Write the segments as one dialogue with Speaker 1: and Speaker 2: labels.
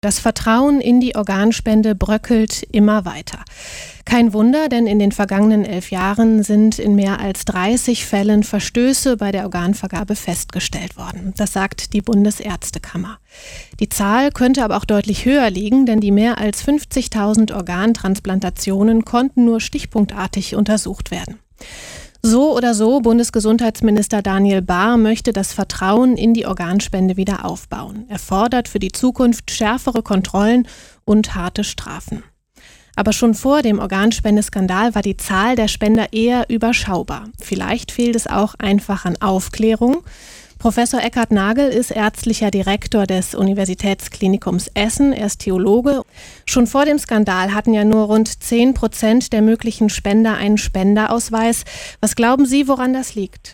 Speaker 1: Das Vertrauen in die Organspende bröckelt immer weiter. Kein Wunder, denn in den vergangenen 11 Jahren sind in mehr als 30 Fällen Verstöße bei der Organvergabe festgestellt worden. Das sagt die Bundesärztekammer. Die Zahl könnte aber auch deutlich höher liegen, denn die mehr als 50.000 Organtransplantationen konnten nur stichpunktartig untersucht werden. So oder so, Bundesgesundheitsminister Daniel Bahr möchte das Vertrauen in die Organspende wieder aufbauen. Er fordert für die Zukunft schärfere Kontrollen und harte Strafen. Aber schon vor dem Organspendeskandal war die Zahl der Spender eher überschaubar. Vielleicht fehlt es auch einfach an Aufklärung. Professor Eckhard Nagel ist ärztlicher Direktor des Universitätsklinikums Essen. Er ist Theologe. Schon vor dem Skandal hatten ja nur rund 10% der möglichen Spender einen Spenderausweis. Was glauben Sie, woran das liegt?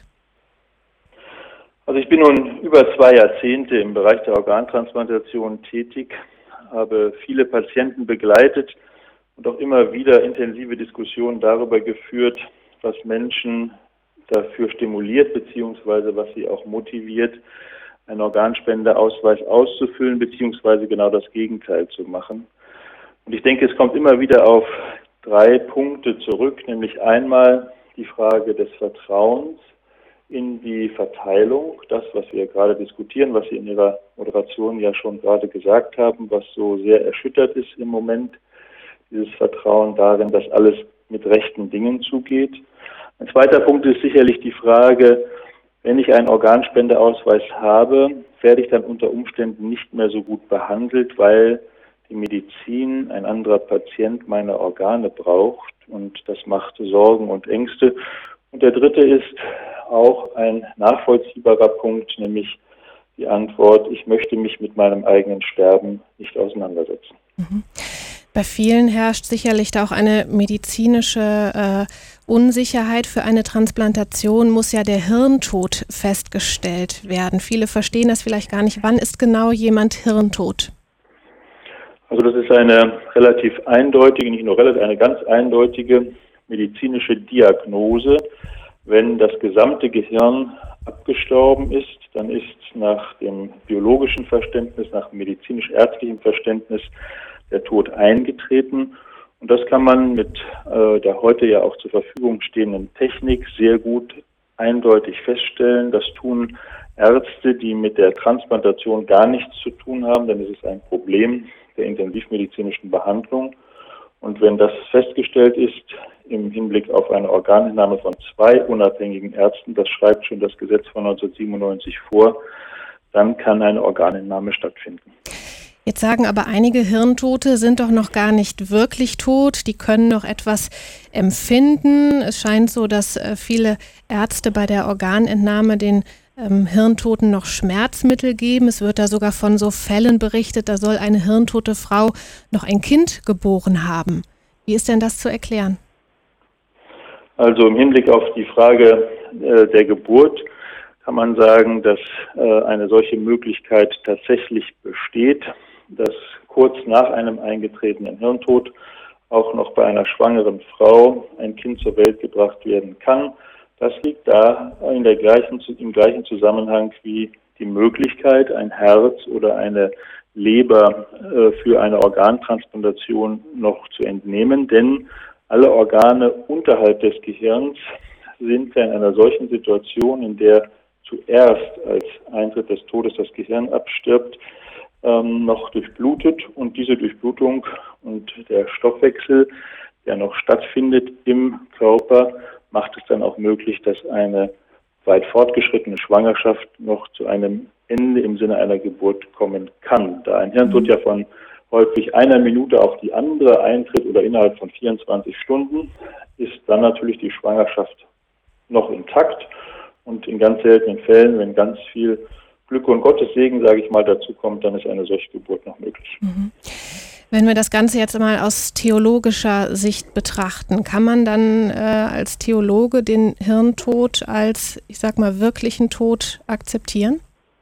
Speaker 2: Also ich bin nun über 2 Jahrzehnte im Bereich der Organtransplantation tätig, habe viele Patienten begleitet und auch immer wieder intensive Diskussionen darüber geführt, was Menschen dafür stimuliert, beziehungsweise was sie auch motiviert, einen Organspendeausweis auszufüllen, beziehungsweise genau das Gegenteil zu machen. Und ich denke, es kommt immer wieder auf 3 Punkte zurück, nämlich einmal die Frage des Vertrauens in die Verteilung, das, was wir gerade diskutieren, was Sie in Ihrer Moderation ja schon gerade gesagt haben, was so sehr erschüttert ist im Moment, dieses Vertrauen darin, dass alles mit rechten Dingen zugeht. Ein zweiter Punkt ist sicherlich die Frage, wenn ich einen Organspendeausweis habe, werde ich dann unter Umständen nicht mehr so gut behandelt, weil die Medizin, ein anderer Patient meine Organe braucht und das macht Sorgen und Ängste. Und der dritte ist auch ein nachvollziehbarer Punkt, nämlich die Antwort, ich möchte mich mit meinem eigenen Sterben nicht auseinandersetzen.
Speaker 1: Mhm. Bei vielen herrscht sicherlich da auch eine medizinische Unsicherheit. Für eine Transplantation muss ja der Hirntod festgestellt werden. Viele verstehen das vielleicht gar nicht. Wann ist genau jemand hirntot?
Speaker 2: Also das ist eine relativ eindeutige, nicht nur relativ, eine ganz eindeutige medizinische Diagnose. Wenn das gesamte Gehirn abgestorben ist, dann ist nach dem biologischen Verständnis, nach dem medizinisch-ärztlichen Verständnis der Tod eingetreten. Und das kann man mit der heute ja auch zur Verfügung stehenden Technik sehr gut eindeutig feststellen. Das tun Ärzte, die mit der Transplantation gar nichts zu tun haben, denn es ist ein Problem der intensivmedizinischen Behandlung. Und wenn das festgestellt ist im Hinblick auf eine Organentnahme von 2 unabhängigen Ärzten, das schreibt schon das Gesetz von 1997 vor, dann kann eine Organentnahme stattfinden.
Speaker 1: Jetzt sagen aber einige Hirntote sind doch noch gar nicht wirklich tot. Die können noch etwas empfinden. Es scheint so, dass viele Ärzte bei der Organentnahme den Hirntoten noch Schmerzmittel geben. Es wird da sogar von so Fällen berichtet, da soll eine hirntote Frau noch ein Kind geboren haben. Wie ist denn das zu erklären?
Speaker 2: Also im Hinblick auf die Frage der Geburt kann man sagen, dass eine solche Möglichkeit tatsächlich besteht, dass kurz nach einem eingetretenen Hirntod auch noch bei einer schwangeren Frau ein Kind zur Welt gebracht werden kann. Das liegt da im gleichen Zusammenhang wie die Möglichkeit, ein Herz oder eine Leber für eine Organtransplantation noch zu entnehmen, denn alle Organe unterhalb des Gehirns sind in einer solchen Situation, in der zuerst als Eintritt des Todes das Gehirn abstirbt, noch durchblutet, und diese Durchblutung und der Stoffwechsel, der noch stattfindet im Körper, macht es dann auch möglich, dass eine weit fortgeschrittene Schwangerschaft noch zu einem Ende im Sinne einer Geburt kommen kann. Da ein Hirntod ja von häufig einer Minute auf die andere eintritt oder innerhalb von 24 Stunden, ist dann natürlich die Schwangerschaft noch intakt, und in ganz seltenen Fällen, wenn ganz viel Glück und Gottes Segen, sage ich mal, dazu kommt, dann ist eine solche Geburt noch möglich.
Speaker 1: Mhm. Wenn wir das Ganze jetzt mal aus theologischer Sicht betrachten, kann man dann als Theologe den Hirntod als, ich sag mal, wirklichen Tod akzeptieren?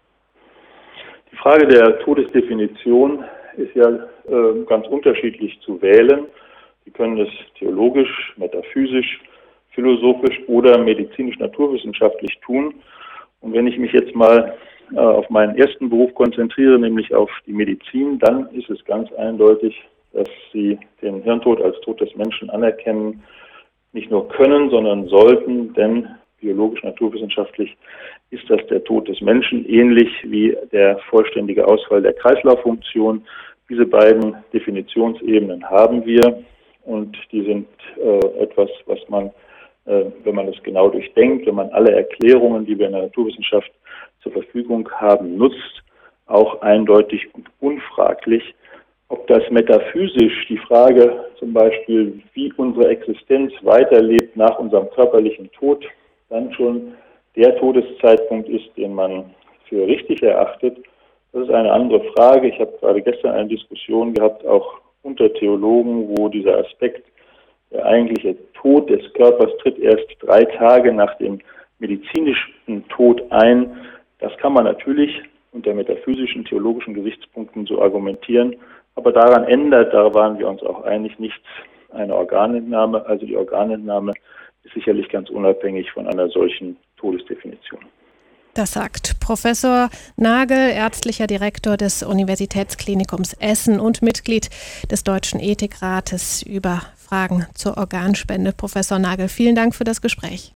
Speaker 2: Die Frage der Todesdefinition ist ja ganz unterschiedlich zu wählen. Sie können es theologisch, metaphysisch, philosophisch oder medizinisch-naturwissenschaftlich tun. Und wenn ich mich jetzt mal auf meinen ersten Beruf konzentriere, nämlich auf die Medizin, dann ist es ganz eindeutig, dass Sie den Hirntod als Tod des Menschen anerkennen, nicht nur können, sondern sollten, denn biologisch, naturwissenschaftlich ist das der Tod des Menschen, ähnlich wie der vollständige Ausfall der Kreislauffunktion. Diese beiden Definitionsebenen haben wir und die sind etwas, was man, wenn man es genau durchdenkt, wenn man alle Erklärungen, die wir in der Naturwissenschaft zur Verfügung haben, nutzt, auch eindeutig und unfraglich. Ob das metaphysisch die Frage zum Beispiel, wie unsere Existenz weiterlebt nach unserem körperlichen Tod, dann schon der Todeszeitpunkt ist, den man für richtig erachtet, das ist eine andere Frage. Ich habe gerade gestern eine Diskussion gehabt, auch unter Theologen, wo dieser Aspekt, der eigentliche Tod des Körpers tritt erst 3 Tage nach dem medizinischen Tod ein. Das kann man natürlich unter metaphysischen, theologischen Gesichtspunkten so argumentieren, aber daran ändert, da waren wir uns auch einig, nichts eine Organentnahme. Also die Organentnahme ist sicherlich ganz unabhängig von einer solchen Todesdefinition.
Speaker 1: Das sagt Professor Nagel, ärztlicher Direktor des Universitätsklinikums Essen und Mitglied des Deutschen Ethikrates, über Fragen zur Organspende. Professor Nagel, vielen Dank für das Gespräch.